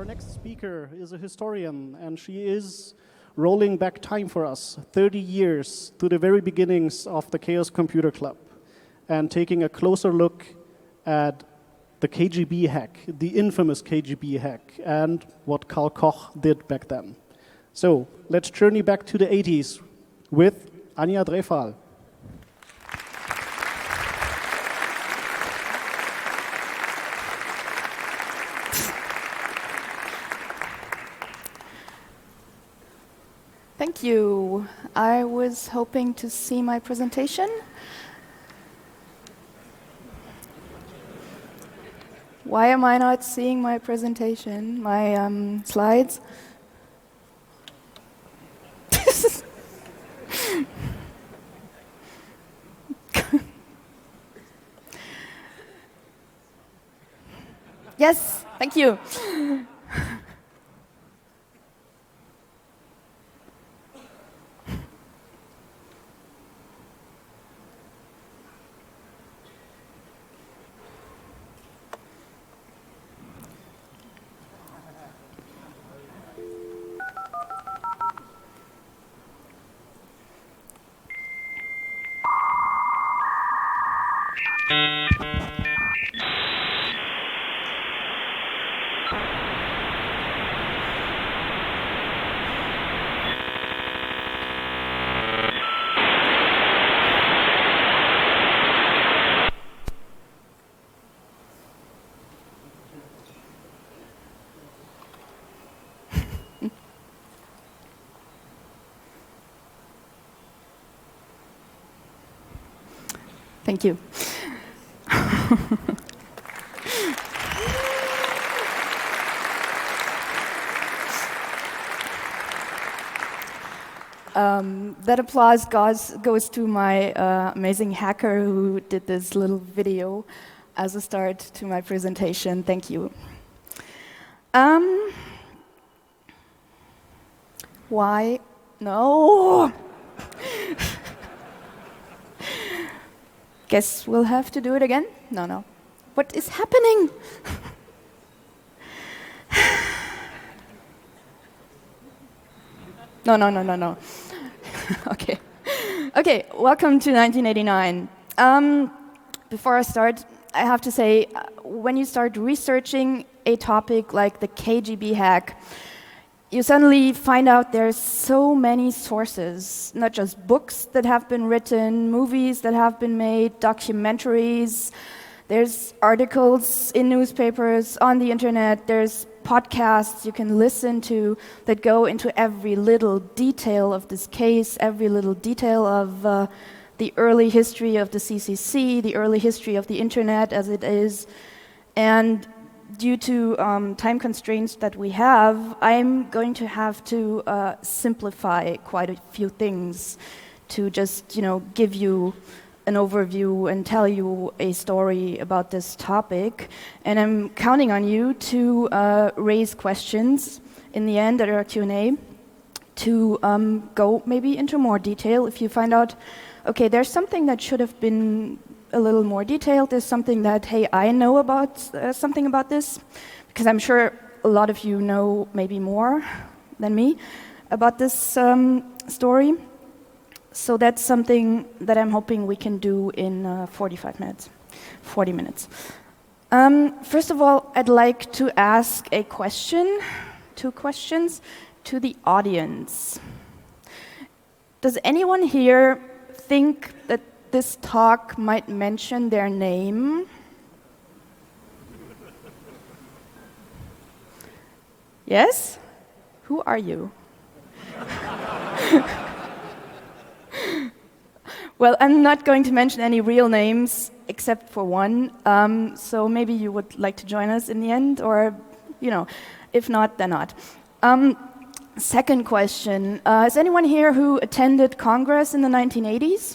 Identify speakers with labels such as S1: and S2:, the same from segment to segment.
S1: Our next speaker is a historian, and she is rolling back time for us, 30 years to the very beginnings of the Chaos Computer Club, and taking a closer look at the KGB hack, the infamous KGB hack, and what Karl Koch did back then. So let's journey back to the 80s with Anja Drefal.
S2: Thank you. I was hoping to see my presentation. Why am I not seeing my presentation, my slides? Yes, thank you. Thank you. That applause goes to my amazing hacker who did this little video as a start to my presentation. Thank you. Why? No. Guess we'll have to do it again? No. What is happening? No. Okay, welcome to 1989. Before I start, I have to say, when you start researching a topic like the KGB hack, you suddenly find out there's so many sources, not just books that have been written, movies that have been made, documentaries, there's articles in newspapers, on the internet, there's podcasts you can listen to that go into every little detail of this case, every little detail of the early history of the CCC, the early history of the internet as it is. And due to time constraints that we have, I'm going to have to simplify quite a few things to just, give you an overview and tell you a story about this topic. And I'm counting on you to raise questions in the end at our Q&A to go maybe into more detail if you find out, okay, there's something that should have been a little more detailed. There's something that, hey, I know about something about this, because I'm sure a lot of you know maybe more than me about this story. So that's something that I'm hoping we can do in 40 minutes. First of all, I'd like to ask a question, 2 questions, to the audience. Does anyone here think that this talk might mention their name? Yes? Who are you? Well, I'm not going to mention any real names except for one, so maybe you would like to join us in the end, or, if not, then not. Second question, is anyone here who attended Congress in the 1980s?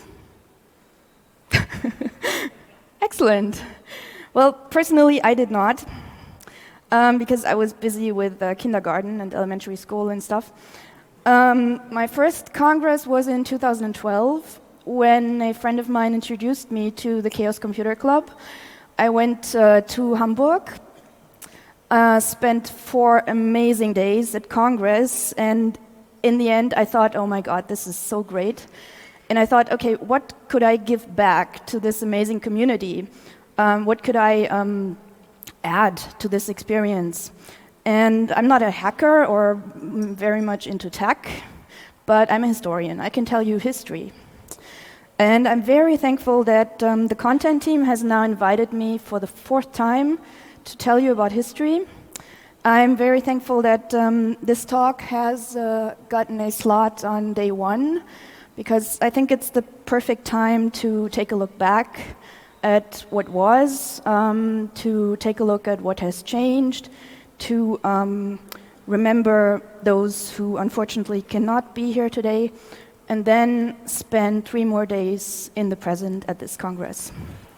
S2: Excellent. Well, personally, I did not, because I was busy with kindergarten and elementary school and stuff. My first Congress was in 2012, when a friend of mine introduced me to the Chaos Computer Club. I went to Hamburg, spent 4 amazing days at Congress, and in the end I thought, oh my God, this is so great. And I thought, okay, what could I give back to this amazing community? What could I add to this experience? And I'm not a hacker or very much into tech, but I'm a historian. I can tell you history. And I'm very thankful that the content team has now invited me for the 4th time to tell you about history. I'm very thankful that this talk has gotten a slot on day 1, because I think it's the perfect time to take a look back at what was, to take a look at what has changed, to remember those who unfortunately cannot be here today, and then spend 3 more days in the present at this Congress.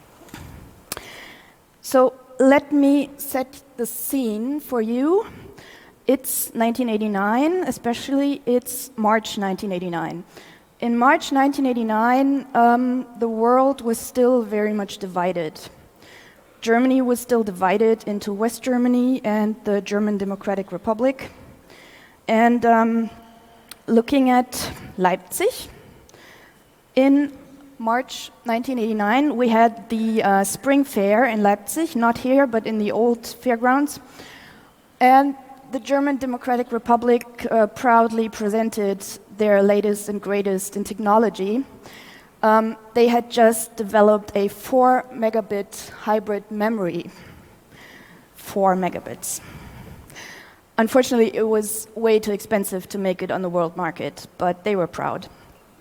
S2: So let me set the scene for you. It's 1989, especially it's March 1989. In March 1989, the world was still very much divided. Germany was still divided into West Germany and the German Democratic Republic. And looking at Leipzig, in March 1989, we had the Spring Fair in Leipzig, not here, but in the old fairgrounds. And the German Democratic Republic proudly presented their latest and greatest in technology. They had just developed a 4 megabit hybrid memory. 4 megabits. Unfortunately, it was way too expensive to make it on the world market, but they were proud.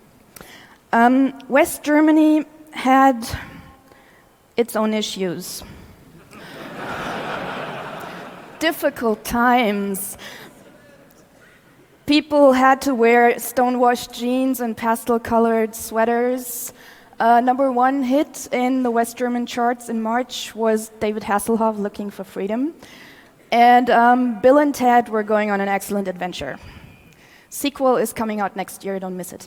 S2: West Germany had its own issues. Difficult times. People had to wear stonewashed jeans and pastel-colored sweaters. Number 1 hit in the West German charts in March was David Hasselhoff, Looking for Freedom. And Bill and Ted were going on an excellent adventure. Sequel is coming out next year, don't miss it.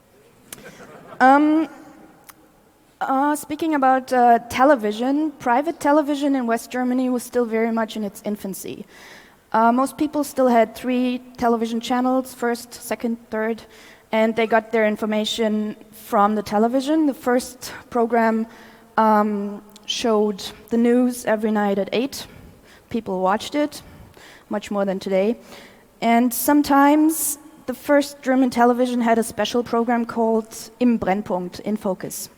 S2: Speaking about television, private television in West Germany was still very much in its infancy. Most people still had 3 television channels, first, second, third, and they got their information from the television. The first program showed the news every night at 8. People watched it, much more than today. And sometimes the first German television had a special program called Im Brennpunkt, in focus.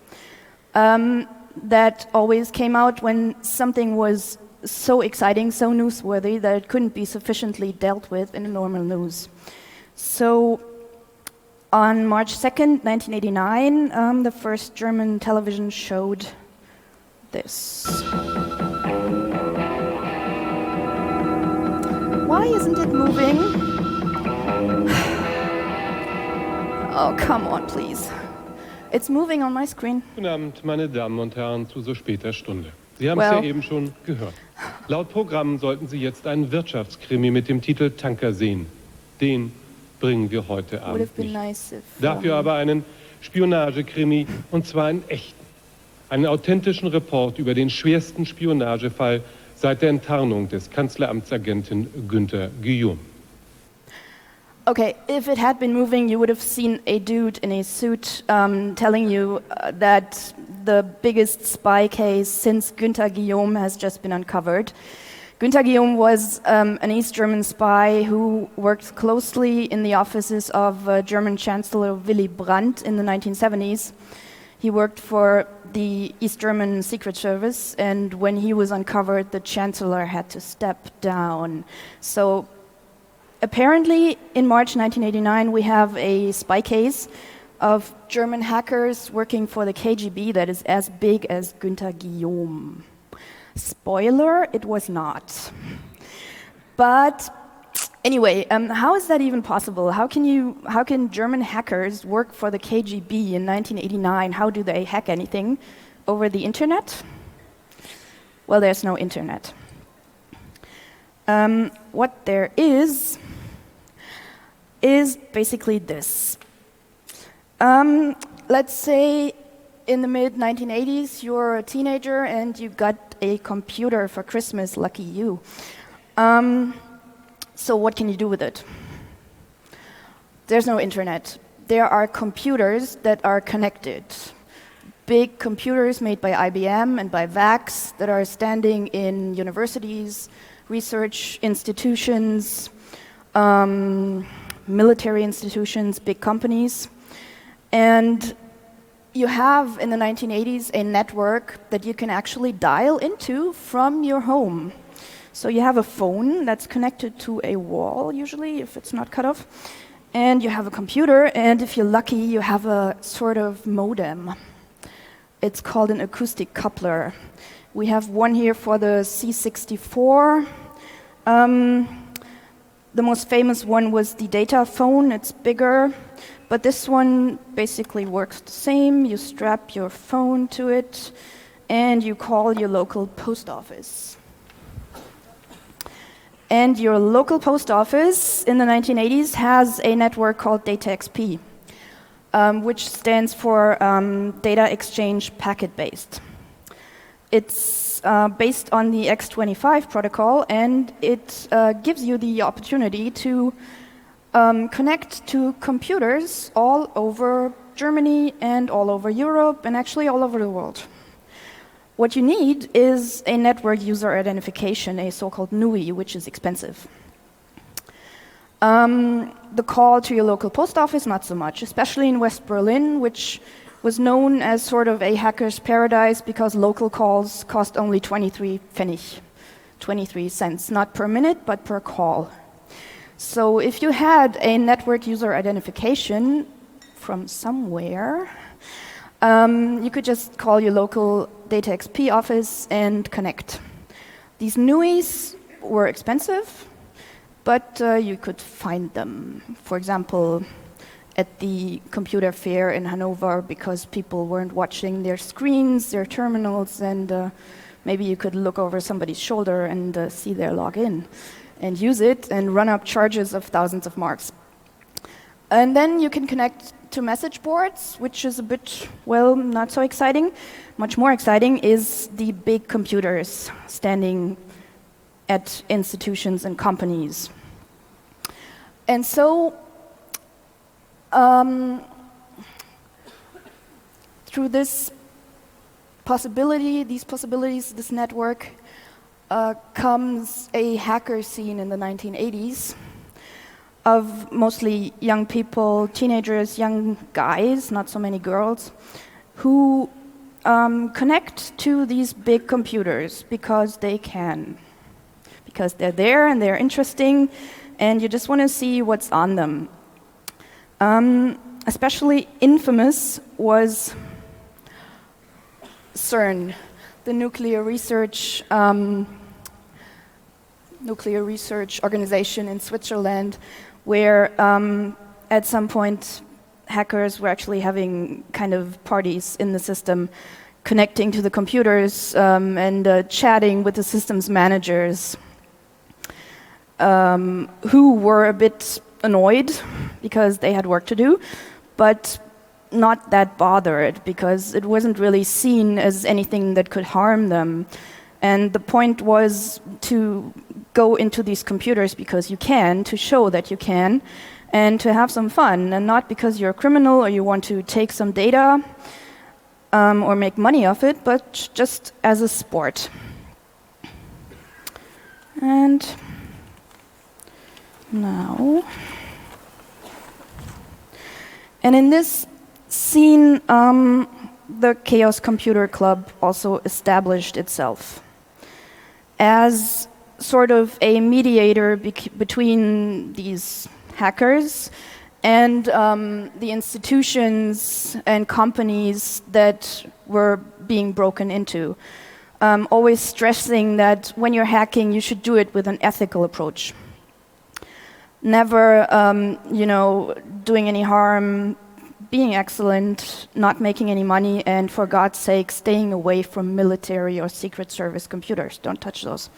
S2: That always came out when something was so exciting, so newsworthy, that it couldn't be sufficiently dealt with in normal news. So on March 2nd, 1989, the first German television showed this. Why isn't it moving? Oh, come on, please. It's moving on my screen.
S3: Guten Abend, meine Damen und Herren, zu so später Stunde. Sie haben es ja eben schon gehört. Laut Programm sollten Sie jetzt einen Wirtschaftskrimi mit dem Titel Tanker sehen. Den bringen wir heute Abend nicht. Dafür aber einen Spionagekrimi, und zwar einen echten. Einen authentischen Report über den schwersten Spionagefall seit der Enttarnung des Kanzleramtsagenten Günther Guillaume.
S2: Okay, if it had been moving, you would have seen a dude in a suit telling you that the biggest spy case since Günther Guillaume has just been uncovered. Günther Guillaume was an East German spy who worked closely in the offices of German Chancellor Willy Brandt in the 1970s. He worked for the East German Secret Service, and when he was uncovered, the Chancellor had to step down. So apparently, in March 1989, we have a spy case of German hackers working for the KGB that is as big as Günther Guillaume. Spoiler, it was not. But anyway, how is that even possible? How can German hackers work for the KGB in 1989? How do they hack anything? Over the internet? Well, there's no internet. What there is basically this. Let's say in the mid-1980s, you're a teenager and you got a computer for Christmas, lucky you. So what can you do with it? There's no internet. There are computers that are connected. Big computers made by IBM and by VAX that are standing in universities, research institutions, military institutions, big companies. And you have, in the 1980s, a network that you can actually dial into from your home. So you have a phone that's connected to a wall, usually, if it's not cut off. And you have a computer, and if you're lucky, you have a sort of modem. It's called an acoustic coupler. We have one here for the C64. The most famous one was the data phone. It's bigger, but this one basically works the same. You strap your phone to it, and you call your local post office. And your local post office in the 1980s has a network called DataXP, which stands for Data Exchange Packet-Based. It's based on the X25 protocol, and it gives you the opportunity to connect to computers all over Germany and all over Europe and actually all over the world. What you need is a network user identification, a so-called NUI, which is expensive. The call to your local post office, not so much, especially in West Berlin, which was known as sort of a hacker's paradise because local calls cost only 23 Pfennig, 23 cents, not per minute, but per call. So if you had a network user identification from somewhere, you could just call your local DataXP office and connect. These NUIs were expensive, but you could find them. For example, at the computer fair in Hanover, because people weren't watching their screens, their terminals, and maybe you could look over somebody's shoulder and see their login and use it and run up charges of thousands of marks. And then you can connect to message boards, which is a bit, well, not so exciting. Much more exciting is the big computers standing at institutions and companies. And so, through these possibilities, this network, comes a hacker scene in the 1980s. Of mostly young people, teenagers, young guys, not so many girls, who connect to these big computers because they can. Because they're there and they're interesting, and you just want to see what's on them. Especially infamous was CERN, the nuclear research organization in Switzerland, where at some point hackers were actually having kind of parties in the system, connecting to the computers and chatting with the system's managers, who were a bit annoyed because they had work to do, but not that bothered because it wasn't really seen as anything that could harm them. And the point was to go into these computers because you can, to show that you can, and to have some fun, and not because you're a criminal or you want to take some data or make money off it, but just as a sport. And now, and in this scene, the Chaos Computer Club also established itself as sort of a mediator between these hackers and the institutions and companies that were being broken into. Always stressing that when you're hacking, you should do it with an ethical approach. Never, doing any harm, being excellent, not making any money, and for God's sake, staying away from military or Secret Service computers. Don't touch those.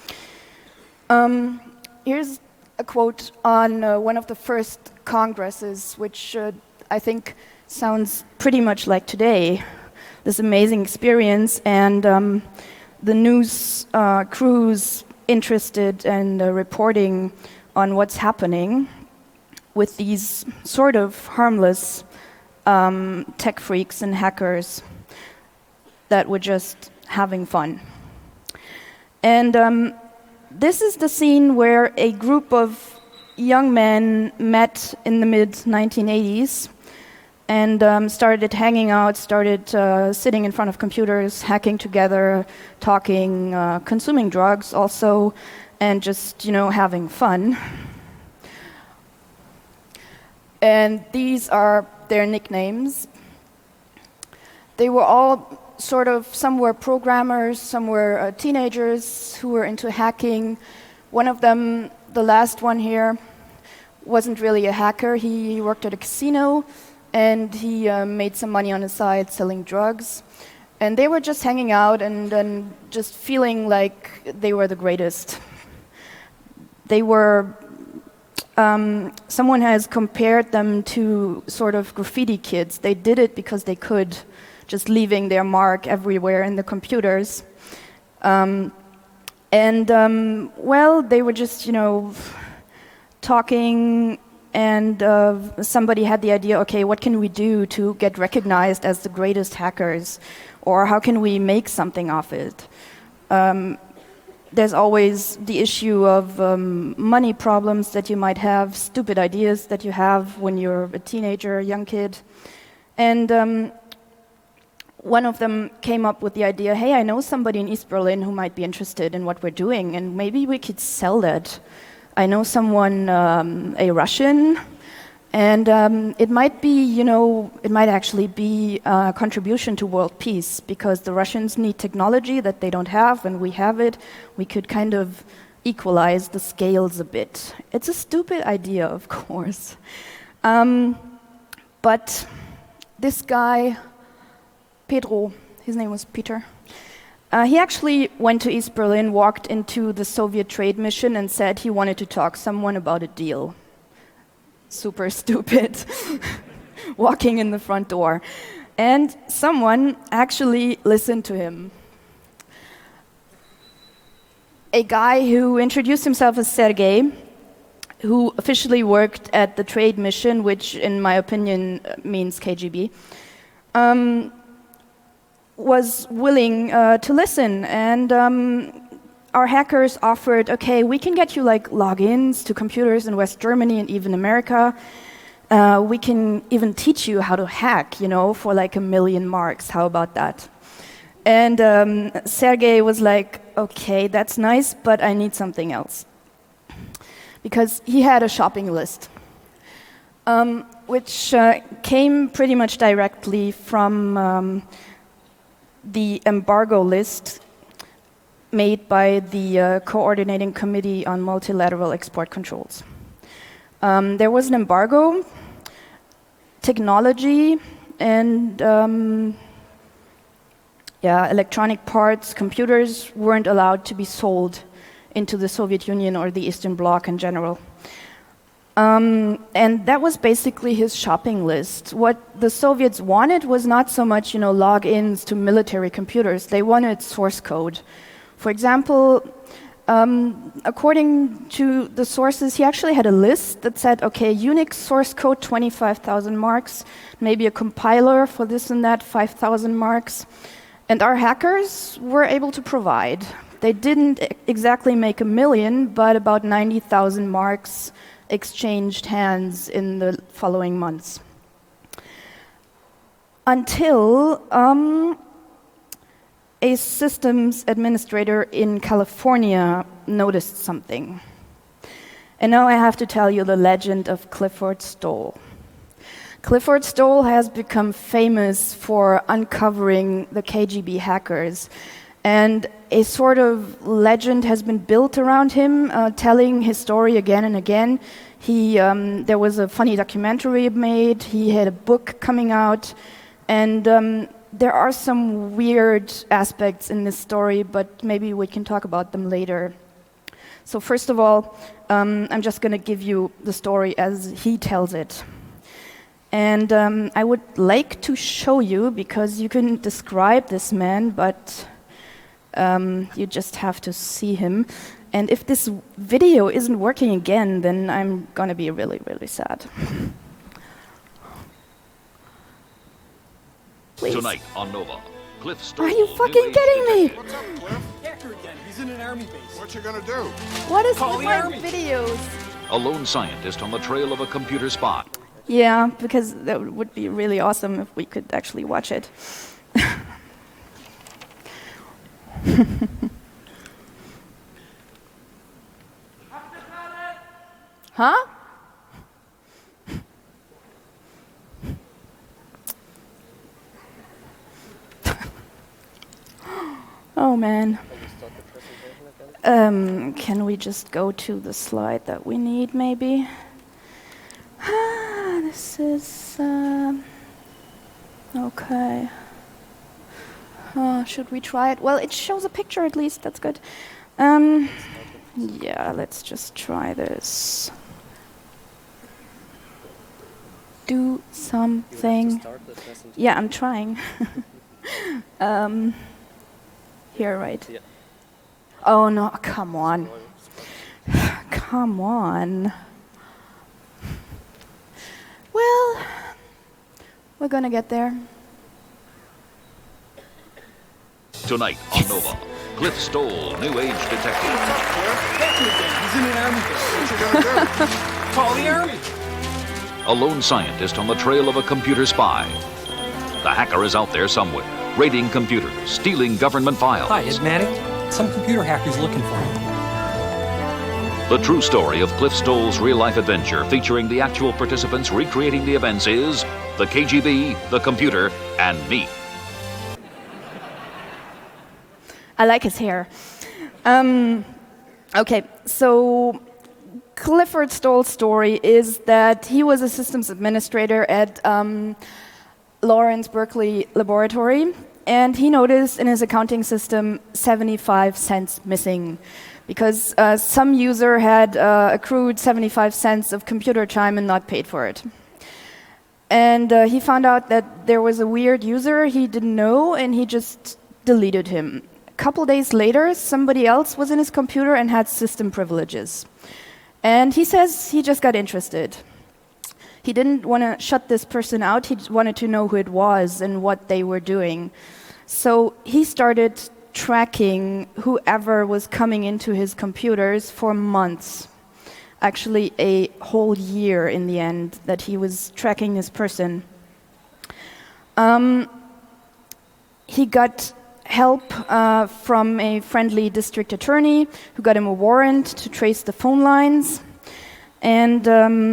S2: Here's a quote on one of the first congresses, which I think sounds pretty much like today. This amazing experience, and the news crews interested in reporting on what's happening with these sort of harmless tech freaks and hackers that were just having fun. And this is the scene where a group of young men met in the mid-1980s and started hanging out, started sitting in front of computers, hacking together, talking, consuming drugs also, and just, having fun. And these are their nicknames. They were all some were programmers, some were teenagers who were into hacking. One of them, the last one here, wasn't really a hacker. He worked at a casino, and he made some money on the side selling drugs. And they were just hanging out and just feeling like they were the greatest. They were, someone has compared them to sort of graffiti kids. They did it because they could, just leaving their mark everywhere in the computers. Well, they were just, talking, and somebody had the idea, okay, what can we do to get recognized as the greatest hackers? Or how can we make something of it? There's always the issue of money problems that you might have, stupid ideas that you have when you're a teenager, a young kid. And one of them came up with the idea, hey, I know somebody in East Berlin who might be interested in what we're doing, and maybe we could sell that. I know someone, a Russian, and it might be, it might actually be a contribution to world peace, because the Russians need technology that they don't have, and we have it. We could kind of equalize the scales a bit. It's a stupid idea, of course. But this guy, Pedro, his name was Peter, he actually went to East Berlin, walked into the Soviet trade mission, and said he wanted to talk to someone about a deal. Super stupid, walking in the front door. And someone actually listened to him. A guy who introduced himself as Sergei, who officially worked at the trade mission, which in my opinion means KGB, was willing to listen, and our hackers offered, okay, we can get you logins to computers in West Germany and even America. We can even teach you how to hack, for $1 million marks. How about that? And Sergei was like, okay, that's nice, but I need something else. Because he had a shopping list, which came pretty much directly from the embargo list made by the Coordinating Committee on Multilateral Export Controls. There was an embargo, technology, and electronic parts, computers weren't allowed to be sold into the Soviet Union or the Eastern Bloc in general. And that was basically his shopping list. What the Soviets wanted was not so much, logins to military computers. They wanted source code. For example, according to the sources, he actually had a list that said, okay, Unix source code, 25,000 marks, maybe a compiler for this and that, 5,000 marks. And our hackers were able to provide. They didn't exactly make $1 million, but about 90,000 marks exchanged hands in the following months. Until a systems administrator in California noticed something. And now I have to tell you the legend of Clifford Stoll. Clifford Stoll has become famous for uncovering the KGB hackers. And a sort of legend has been built around him, telling his story again and again. There was a funny documentary made, he had a book coming out, and there are some weird aspects in this story, but maybe we can talk about them later. So first of all, I'm just going to give you the story as he tells it. And I would like to show you, because you can describe this man, but you just have to see him. And if this video isn't working again, then I'm gonna be really, really sad. Please.
S4: Tonight on Nova, Cliff Stoll.
S2: Are you fucking kidding me?
S5: What's up, Cliff? Hacker again. He's in an army base.
S6: What you gonna do?
S2: What is
S5: Call
S2: with
S5: the
S2: my
S5: army.
S2: videos?
S4: A lone scientist on the trail of a computer spy.
S2: Yeah, because that would be really awesome if we could actually watch it. Huh? Oh man. Can we just go to the slide that we need, maybe? This is okay. Should we try it? Well, it shows a picture at least. That's good. Yeah, let's just try this. Do something. Yeah, I'm trying. Here, right?
S7: Yeah.
S2: Oh no! Come on. Come on. Well, we're gonna get there.
S4: Tonight on Nova, Cliff Stoll, New Age detective.
S5: Hacker again. He's in an army base.
S6: What you gonna do?
S5: Call the army.
S4: A lone scientist on the trail of a computer spy. The hacker is out there somewhere, raiding computers, stealing government files.
S8: Hi, Idmatic. Some computer hacker's looking for me.
S4: The true story of Cliff Stoll's real-life adventure, featuring the actual participants recreating the events, is the KGB, the computer, and me.
S2: I like his hair. Okay, so Clifford Stoll's story is that he was a systems administrator at Lawrence Berkeley Laboratory, and he noticed in his accounting system 75 cents missing because some user had accrued 75 cents of computer time and not paid for it. And he found out that there was a weird user he didn't know, and he just deleted him. A couple days later, somebody else was in his computer and had system privileges. And he says he just got interested. He didn't want to shut this person out, he wanted to know who it was and what they were doing. So he started tracking whoever was coming into his computers for months. Actually, a whole year in the end that he was tracking this person. He got help from a friendly district attorney who got him a warrant to trace the phone lines. And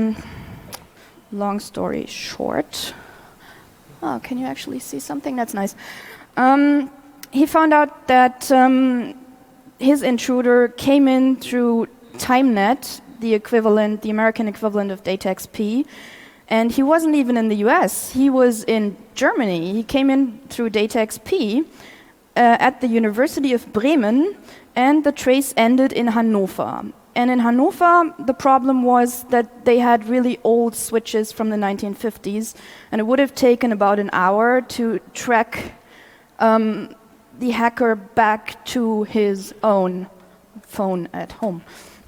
S2: long story short, oh, can you actually see something? That's nice. He found out that his intruder came in through TimeNet, the American equivalent of DataXP, and he wasn't even in the US, he was in Germany. He came in through DataXP at the University of Bremen, and the trace ended in Hannover. And in Hannover, the problem was that they had really old switches from the 1950s, and it would have taken about an hour to track the hacker back to his own phone at home.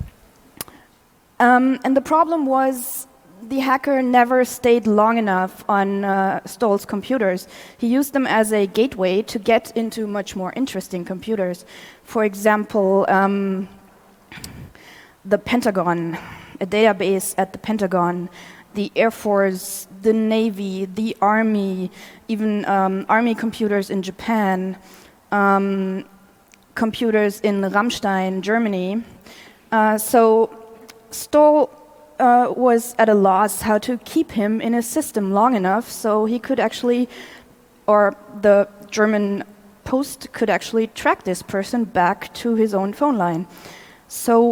S2: And the problem was the hacker never stayed long enough on Stoll's computers. He used them as a gateway to get into much more interesting computers. For example, the Pentagon, a database at the Pentagon, the Air Force, the Navy, the Army, even Army computers in Japan, computers in Ramstein, Germany. So Stoll was at a loss how to keep him in his system long enough so he could actually, or the German post could actually track this person back to his own phone line. So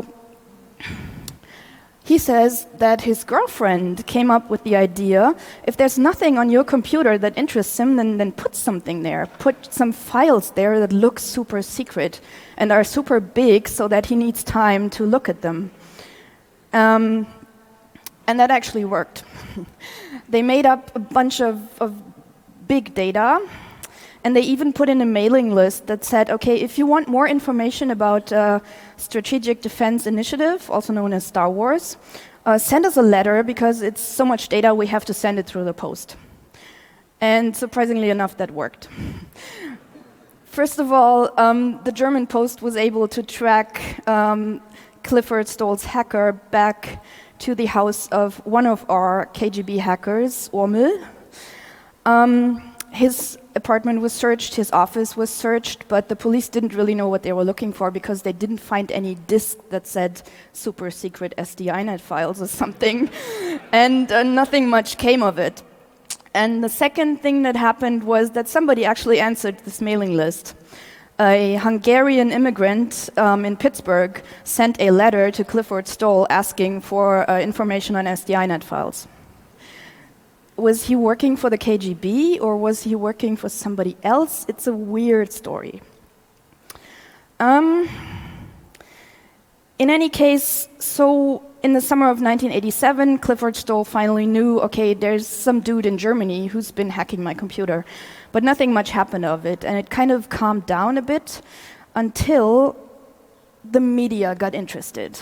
S2: he says that his girlfriend came up with the idea, if there's nothing on your computer that interests him, then put something there. Put some files there that look super secret and are super big so that he needs time to look at them. And that actually worked. They made up a bunch of big data, And they even put in a mailing list that said, okay, if you want more information about Strategic Defense Initiative, also known as Star Wars, send us a letter because it's so much data we have to send it through the post. And surprisingly enough, that worked. First of all, the German Post was able to track Clifford Stoll's hacker back to the house of one of our KGB hackers, Ormel. His apartment was searched, his office was searched, but the police didn't really know what they were looking for because they didn't find any disk that said super secret SDINet files or something, and nothing much came of it. And the second thing that happened was that somebody actually answered this mailing list. A Hungarian immigrant in Pittsburgh sent a letter to Clifford Stoll asking for information on SDINet files. Was he working for the KGB or was he working for somebody else? It's a weird story. In any case, so in the summer of 1987, Clifford Stoll finally knew, okay, there's some dude in Germany who's been hacking my computer. But nothing much happened of it, and it kind of calmed down a bit until the media got interested.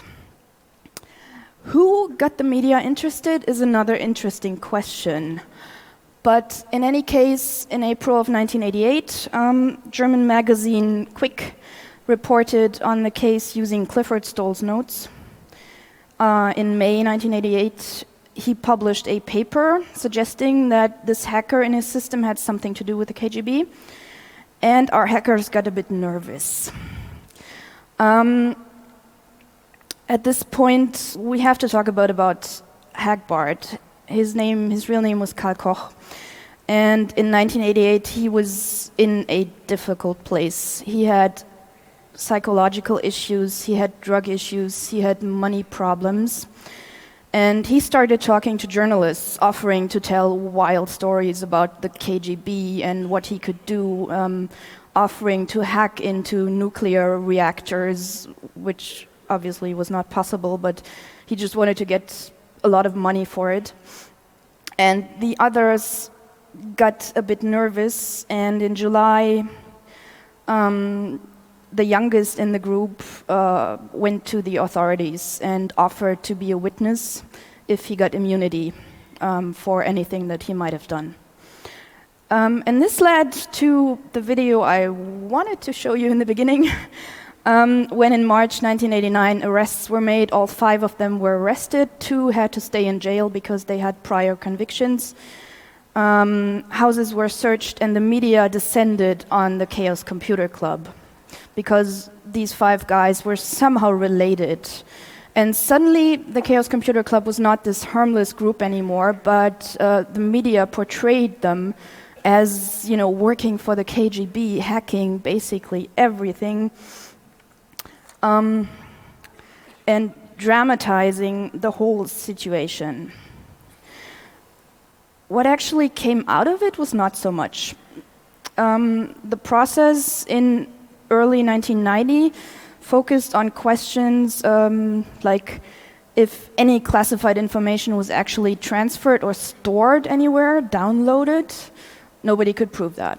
S2: Who got the media interested is another interesting question. But in any case, in April of 1988, German magazine Quick reported on the case using Clifford Stoll's notes. In May 1988, he published a paper suggesting that this hacker in his system had something to do with the KGB, and our hackers got a bit nervous. At this point, we have to talk about Hagbard. His real name was Karl Koch, and in 1988 he was in a difficult place. He had psychological issues, he had drug issues, he had money problems. And he started talking to journalists, offering to tell wild stories about the KGB and what he could do, offering to hack into nuclear reactors, which obviously was not possible, but he just wanted to get a lot of money for it. And the others got a bit nervous, and in July, the youngest in the group went to the authorities and offered to be a witness if he got immunity for anything that he might have done. And this led to the video I wanted to show you in the beginning, when in March 1989 arrests were made. All 5 of them were arrested. 2 had to stay in jail because they had prior convictions. Houses were searched and the media descended on the Chaos Computer Club, because these 5 guys were somehow related. And suddenly, the Chaos Computer Club was not this harmless group anymore, but the media portrayed them as, working for the KGB, hacking basically everything, and dramatizing the whole situation. What actually came out of it was not so much. The process in early 1990 focused on questions like if any classified information was actually transferred or stored anywhere, downloaded. Nobody could prove that.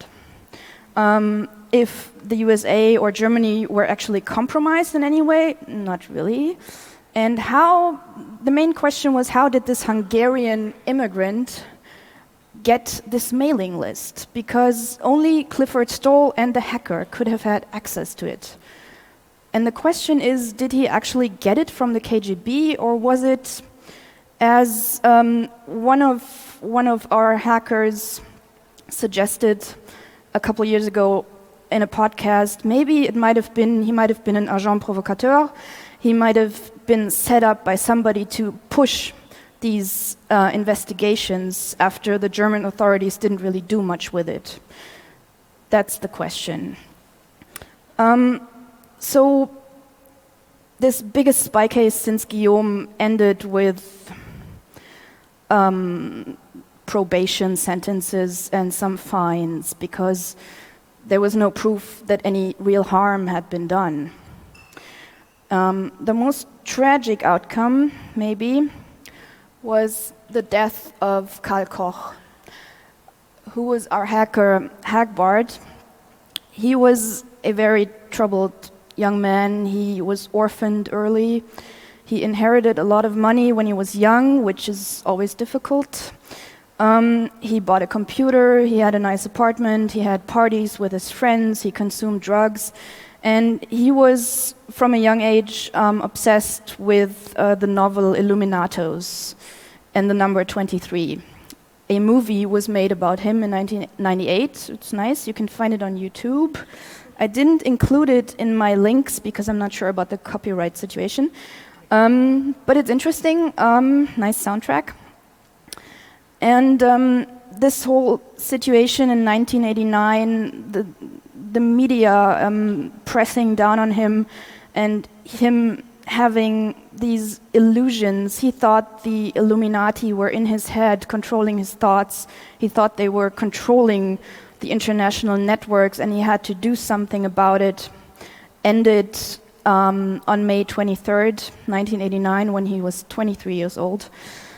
S2: If the USA or Germany were actually compromised in any way, not really. And the main question was, how did this Hungarian immigrant get this mailing list? Because only Clifford Stoll and the hacker could have had access to it. And the question is, did he actually get it from the KGB, or was it, as one of our hackers suggested a couple years ago in a podcast, maybe he might have been an agent provocateur. He might have been set up by somebody to push these investigations after the German authorities didn't really do much with it. That's the question. So this biggest spy case since Guillaume ended with probation sentences and some fines because there was no proof that any real harm had been done. The most tragic outcome, maybe, was the death of Karl Koch, who was our hacker, Hagbard. He was a very troubled young man. He was orphaned early. He inherited a lot of money when he was young, which is always difficult. He bought a computer, he had a nice apartment, he had parties with his friends, he consumed drugs, and he was, from a young age, obsessed with the novel Illuminatos and the number 23. A movie was made about him in 1998. It's nice, you can find it on YouTube. I didn't include it in my links because I'm not sure about the copyright situation. But it's interesting, nice soundtrack. And this whole situation in 1989, the media pressing down on him and him having these illusions. He thought the Illuminati were in his head, controlling his thoughts. He thought they were controlling the international networks, and he had to do something about it. Ended on May 23rd, 1989, when he was 23 years old.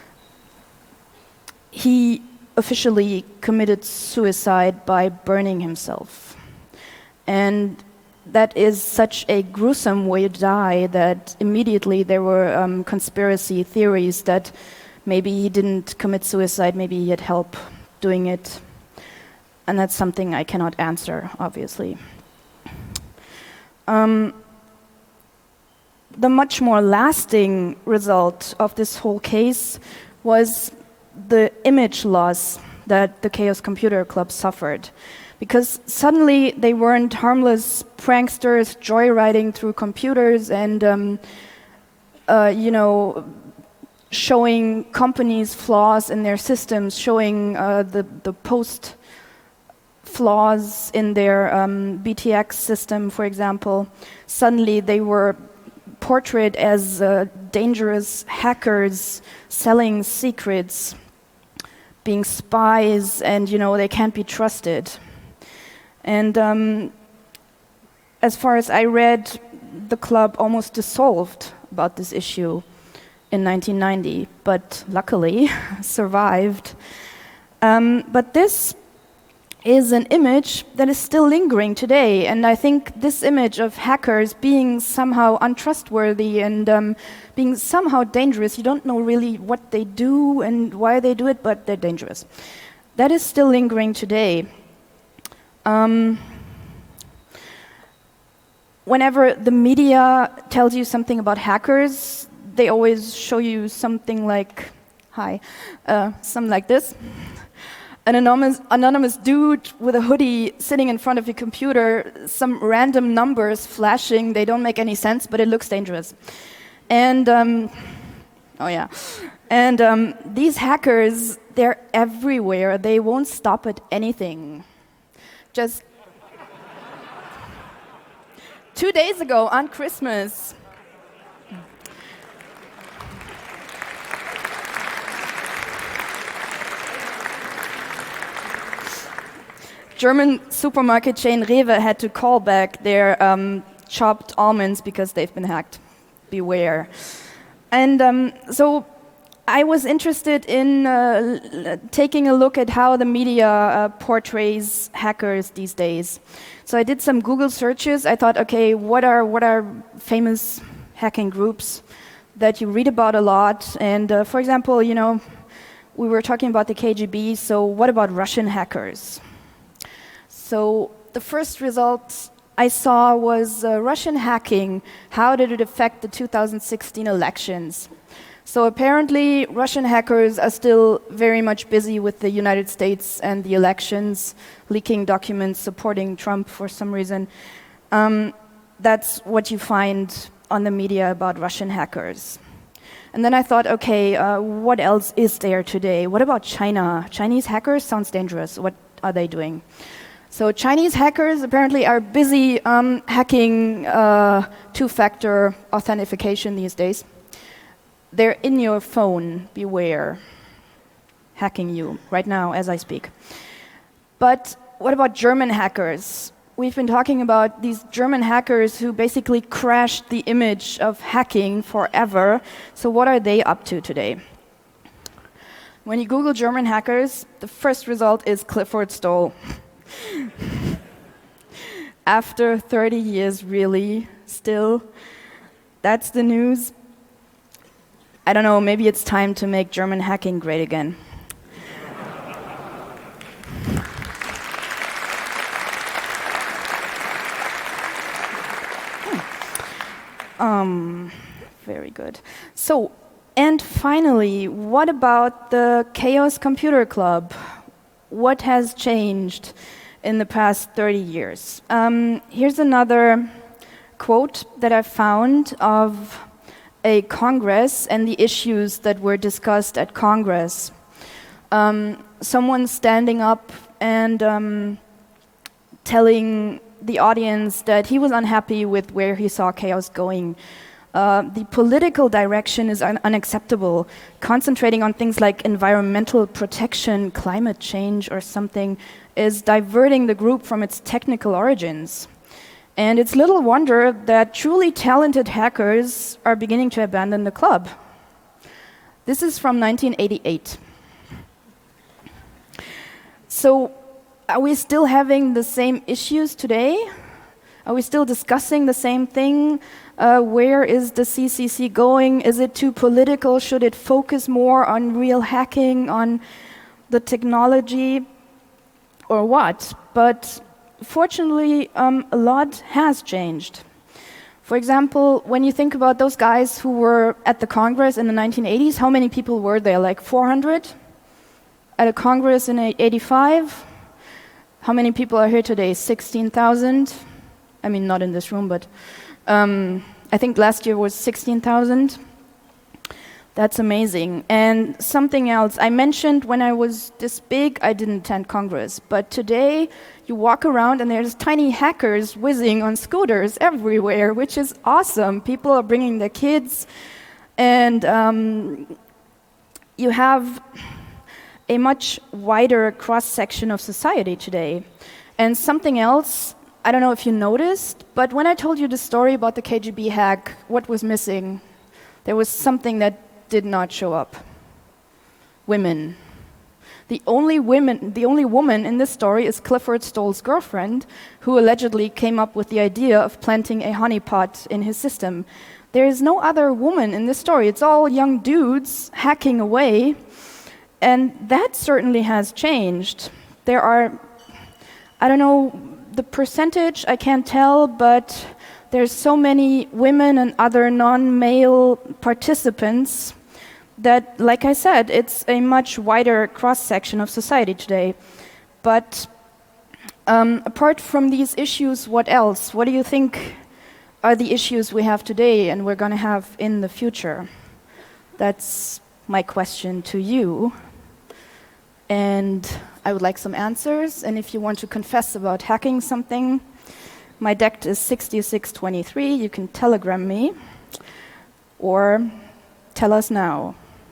S2: He officially committed suicide by burning himself. And that is such a gruesome way to die that immediately there were conspiracy theories that maybe he didn't commit suicide, maybe he had help doing it. And that's something I cannot answer, obviously. The much more lasting result of this whole case was the image loss that the Chaos Computer Club suffered. Because suddenly they weren't harmless pranksters joyriding through computers and, showing companies flaws in their systems, showing the post flaws in their BTX system, for example. Suddenly they were portrayed as dangerous hackers selling secrets, being spies, and they can't be trusted. And as far as I read, the club almost dissolved about this issue in 1990, but luckily survived. But this is an image that is still lingering today, and I think this image of hackers being somehow untrustworthy and being somehow dangerous, you don't know really what they do and why they do it, but they're dangerous. That is still lingering today. Whenever the media tells you something about hackers, they always show you something like, something like this. An anonymous dude with a hoodie sitting in front of your computer, some random numbers flashing, they don't make any sense, but it looks dangerous. And, these hackers, they're everywhere. They won't stop at anything. Just 2 days ago on Christmas, German supermarket chain Rewe had to call back their chopped almonds because they've been hacked. Beware. And so I was interested in taking a look at how the media portrays hackers these days. So I did some Google searches. I thought, okay, what are famous hacking groups that you read about a lot? And for example, we were talking about the KGB, so what about Russian hackers? So the first result I saw was Russian hacking. How did it affect the 2016 elections? So apparently Russian hackers are still very much busy with the United States and the elections, leaking documents supporting Trump for some reason. That's what you find on the media about Russian hackers. And then I thought, okay, what else is there today? What about China? Chinese hackers sounds dangerous. What are they doing? So Chinese hackers apparently are busy hacking two-factor authentication these days. They're in your phone, beware, hacking you right now as I speak. But what about German hackers? We've been talking about these German hackers who basically crashed the image of hacking forever. So what are they up to today? When you Google German hackers, the first result is Clifford Stoll. After 30 years, really, still, that's the news. I don't know, maybe it's time to make German hacking great again. Very good. So, and finally, what about the Chaos Computer Club? What has changed in the past 30 years? Here's another quote that I found of a Congress and the issues that were discussed at Congress. Someone standing up and telling the audience that he was unhappy with where he saw chaos going. The political direction is unacceptable. Concentrating on things like environmental protection, climate change, or something is diverting the group from its technical origins. And it's little wonder that truly talented hackers are beginning to abandon the club. This is from 1988. So, are we still having the same issues today? Are we still discussing the same thing? Where is the CCC going? Is it too political? Should it focus more on real hacking, on the technology, or what? But fortunately, a lot has changed. For example, when you think about those guys who were at the Congress in the 1980s, how many people were there? Like 400? At a Congress in 85? How many people are here today? 16,000? I mean, not in this room, but I think last year was 16,000. That's amazing. And something else, I mentioned when I was this big, I didn't attend Congress. But today, you walk around and there's tiny hackers whizzing on scooters everywhere, which is awesome. People are bringing their kids. And you have a much wider cross-section of society today. And something else, I don't know if you noticed, but when I told you the story about the KGB hack, what was missing? There was something that did not show up. Women. The only woman in this story is Clifford Stoll's girlfriend, who allegedly came up with the idea of planting a honeypot in his system. There is no other woman in this story. It's all young dudes hacking away, and that certainly has changed. There are, I don't know, the percentage, I can't tell, but there's so many women and other non-male participants that, like I said, it's a much wider cross-section of society today. But apart from these issues, what else? What do you think are the issues we have today and we're going to have in the future? That's my question to you. And I would like some answers. And if you want to confess about hacking something, my DECT is 6623. You can telegram me or tell us now.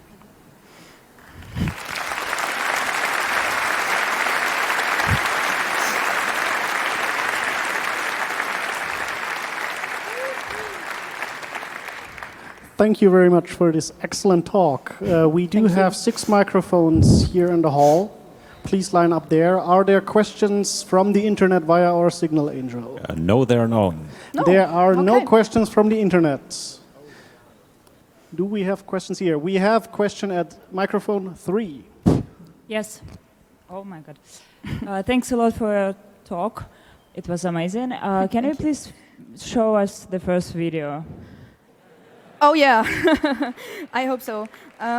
S1: Thank you very much for this excellent talk. We do have 6 microphones here in the hall. Please line up there. Are there questions from the internet via our Signal Angel?
S7: No, there are none.
S2: No.
S1: There are no
S2: Okay.
S1: questions from the internet. Do we have questions here? We have question at microphone 3.
S9: Yes. Oh my God. Thanks a lot for your talk. It was amazing. Can you please show us the first video?
S2: Oh yeah, I hope so.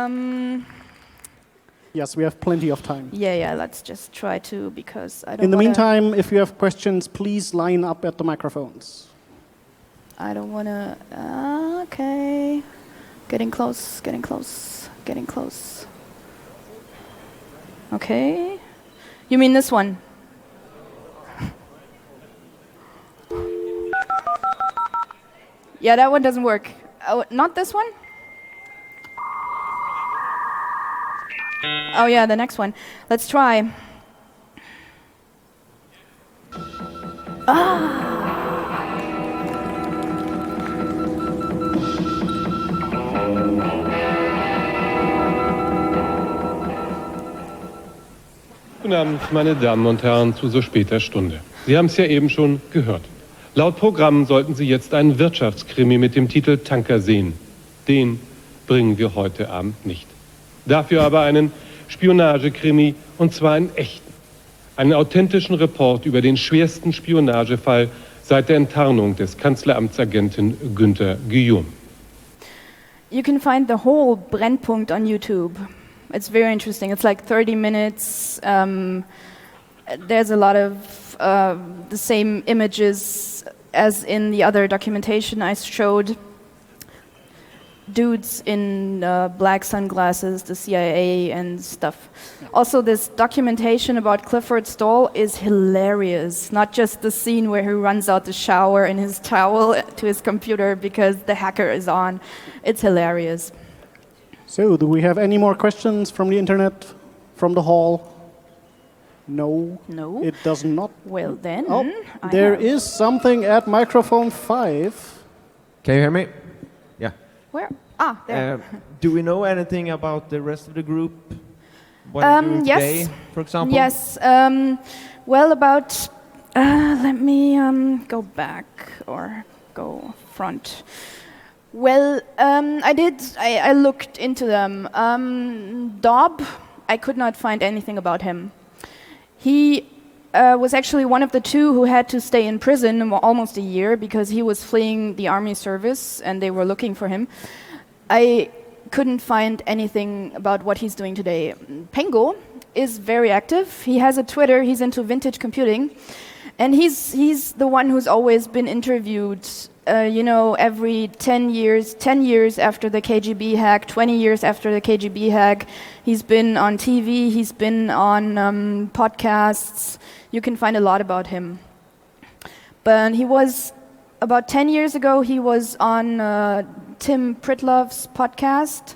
S1: Yes, we have plenty of time.
S2: Yeah, let's just try to, because I don't
S1: In the
S2: wanna,
S1: meantime, if you have questions, please line up at the microphones.
S2: I don't want to, okay. Getting close, getting close, getting close. Okay. You mean this one? Yeah, that one doesn't work. Oh, not this one? Oh yeah, the next one. Let's try.
S3: Guten Abend, meine Damen und Herren, zu so später Stunde. Sie haben es ja eben schon gehört. Laut Programm sollten Sie jetzt einen Wirtschaftskrimi mit dem Titel Tanker sehen. Den bringen wir heute Abend nicht. Dafür aber einen Spionagekrimi, und zwar einen echten. Einen authentischen Report über den schwersten Spionagefall seit der Enttarnung des Kanzleramtsagenten Günther Guillaume.
S2: You can find the whole Brennpunkt on YouTube. It's very interesting. It's like 30 minutes. There's a lot of the same images as in the other documentation I showed. Dudes in black sunglasses, the CIA and stuff. Also, this documentation about Clifford Stoll is hilarious. Not just the scene where he runs out the shower in his towel to his computer because the hacker is on. It's hilarious.
S1: So, do we have any more questions from the internet, from the hall? No.
S2: No.
S1: It does not.
S2: Well then,
S1: Oh, there is something at microphone 5.
S7: Can you hear me? Yeah.
S2: Where? Ah, there.
S7: Do we know anything about the rest of the group? What are you doing
S2: Yes.
S7: today, for example?
S2: Yes. Well, about. Let me go back or go front. Well, I looked into them. Dob, I could not find anything about him. He was actually one of the two who had to stay in prison almost a year because he was fleeing the army service and they were looking for him. I couldn't find anything about what he's doing today. Pengo is very active. He has a Twitter. He's into vintage computing. And he's the one who's always been interviewed, every 10 years after the KGB hack, 20 years after the KGB hack. He's been on TV, he's been on podcasts. You can find a lot about him. But he was, about 10 years ago, he was on Tim Pritloff's podcast.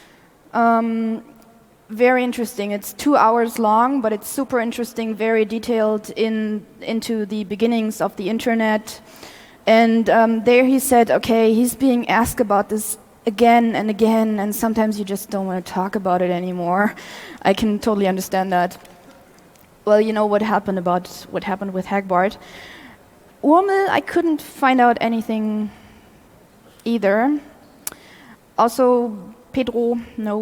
S2: Very interesting. It's 2 hours long, but it's super interesting, very detailed into the beginnings of the internet. And there he said, okay, he's being asked about this again and again, and sometimes you just don't want to talk about it anymore. I can totally understand that. Well, you know what happened with Hagbard. Urmel, I couldn't find out anything either. Also, Pedro, no.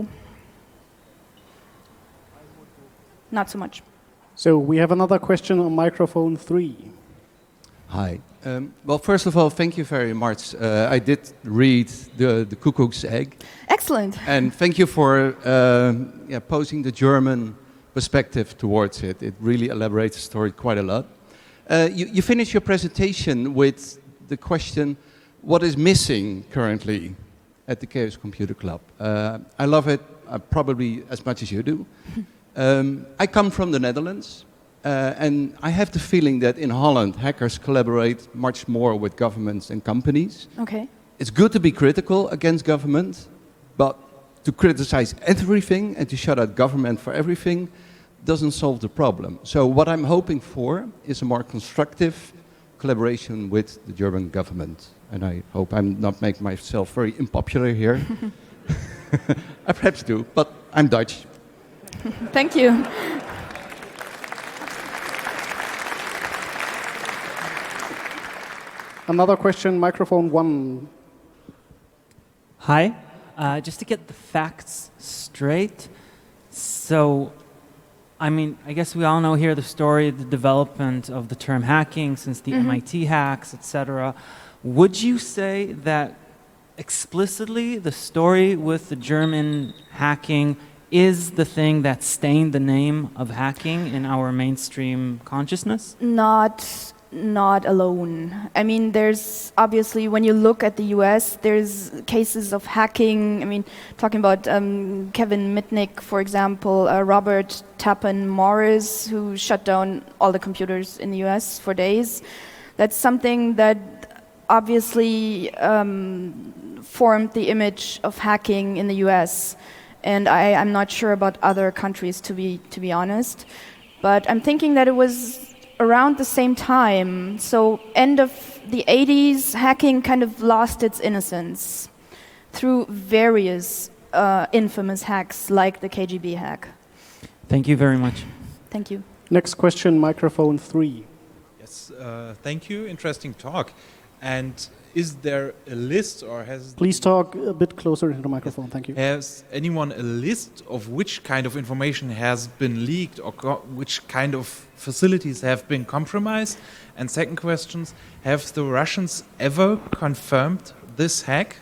S2: Not so much.
S1: So we have another question on microphone 3.
S10: Hi. Well, first of all, thank you very much. I did read the Cuckoo's Egg.
S2: Excellent.
S10: And thank you for posing the German perspective towards it. It really elaborates the story quite a lot. You finished your presentation with the question, what is missing currently at the Chaos Computer Club? I love it probably as much as you do. I come from the Netherlands, and I have the feeling that in Holland, hackers collaborate much more with governments and companies.
S2: Okay.
S10: It's good to be critical against government, but to criticize everything and to shut out government for everything doesn't solve the problem. So what I'm hoping for is a more constructive collaboration with the German government. And I hope I'm not making myself very unpopular here. I perhaps do, but I'm Dutch.
S2: Thank you.
S1: Another question, microphone 1.
S11: Hi. Just to get the facts straight. So, I mean, I guess we all know here the story, the development of the term hacking since the MIT hacks, etc. Would you say that explicitly the story with the German hacking is the thing that stained the name of hacking in our mainstream consciousness?
S2: Not alone. I mean, there's obviously, when you look at the US, there's cases of hacking. I mean, talking about Kevin Mitnick, for example, Robert Tappan Morris, who shut down all the computers in the US for days. That's something that obviously formed the image of hacking in the US. And I'm not sure about other countries, to be honest. But I'm thinking that it was around the same time, so end of the 80s, hacking kind of lost its innocence through various infamous hacks like the KGB hack.
S11: Thank you very much.
S2: Thank you.
S1: Next question, microphone 3.
S12: Yes, thank you. Interesting talk. And is there a list, or has...
S1: Please talk a bit closer to the microphone, thank you.
S12: Has anyone a list of which kind of information has been leaked, or which kind of facilities have been compromised? And second question, have the Russians ever confirmed this hack?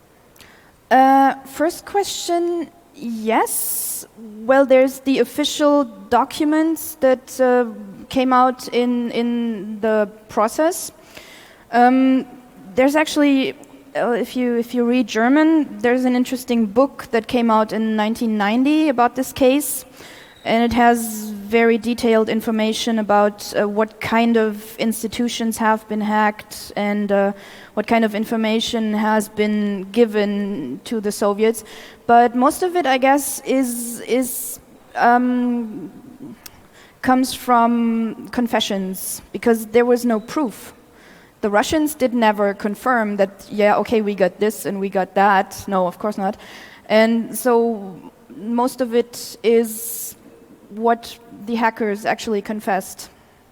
S2: First question, yes. Well, there's the official documents that came out in the process. There's actually, if you read German, there's an interesting book that came out in 1990 about this case, and it has very detailed information about what kind of institutions have been hacked and what kind of information has been given to the Soviets. But most of it, I guess, comes from confessions, because there was no proof. The Russians did never confirm that, yeah, okay, we got this and we got that. No, of course not. And so most of it is what the hackers actually confessed.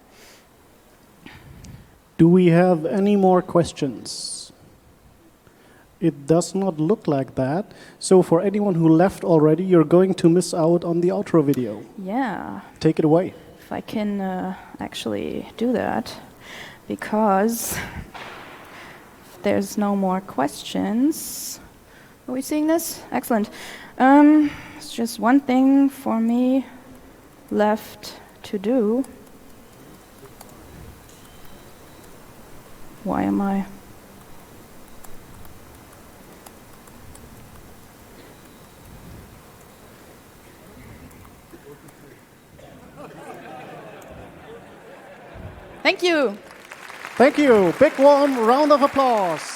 S1: Do we have any more questions? It does not look like that. So for anyone who left already, you're going to miss out on the outro video.
S2: Yeah.
S1: Take it away.
S2: If I can actually do that, because there's no more questions. Are we seeing this? Excellent. It's just one thing for me left to do. Why am I? Thank you.
S1: Thank you. Big warm round of applause.